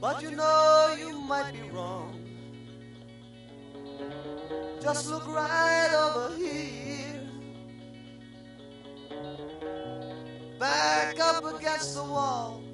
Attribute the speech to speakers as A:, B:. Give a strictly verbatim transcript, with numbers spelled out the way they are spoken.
A: but you know you might be wrong. Just look right over here, back up against the wall.